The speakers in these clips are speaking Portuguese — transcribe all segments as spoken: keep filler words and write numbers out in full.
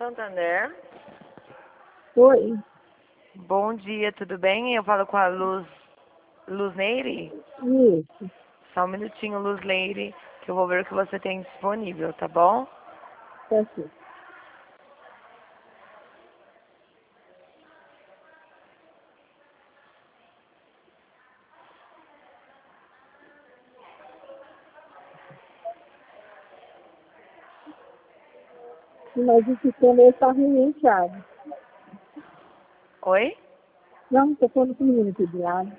Santander. Oi. Bom dia, tudo bem? Eu falo com a Luz, Luz Neire? Isso. Só um minutinho, Luz Neire, que eu vou ver o que você tem disponível, tá bom? Tá aqui. Mas o sistema está reiniciado. Oi? Não, estou falando com o menino aqui do lado.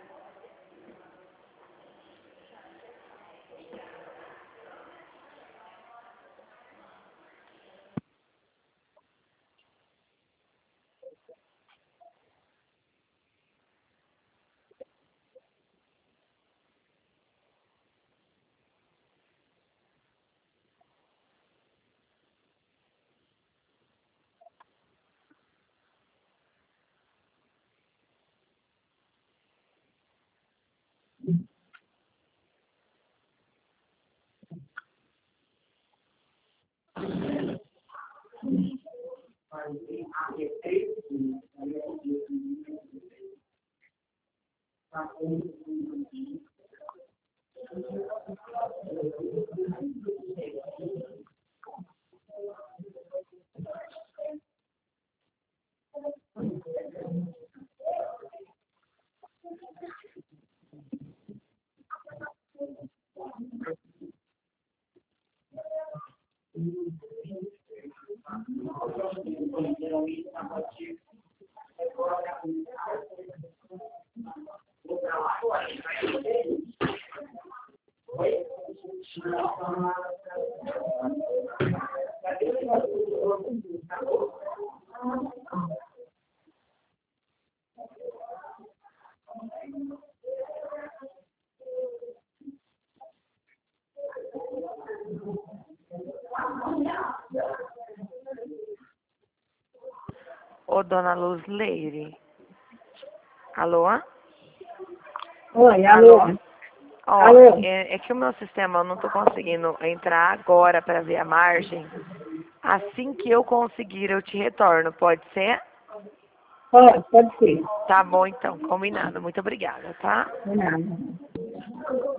Ô, dona Luz Leire. Alô? Oi, alô. Ó, Alô. é, é que o meu sistema, eu não tô conseguindo entrar agora para ver a margem. Assim que eu conseguir, eu te retorno, pode ser? Pode, pode ser. Tá bom, então, combinado. Muito obrigada, tá? De nada.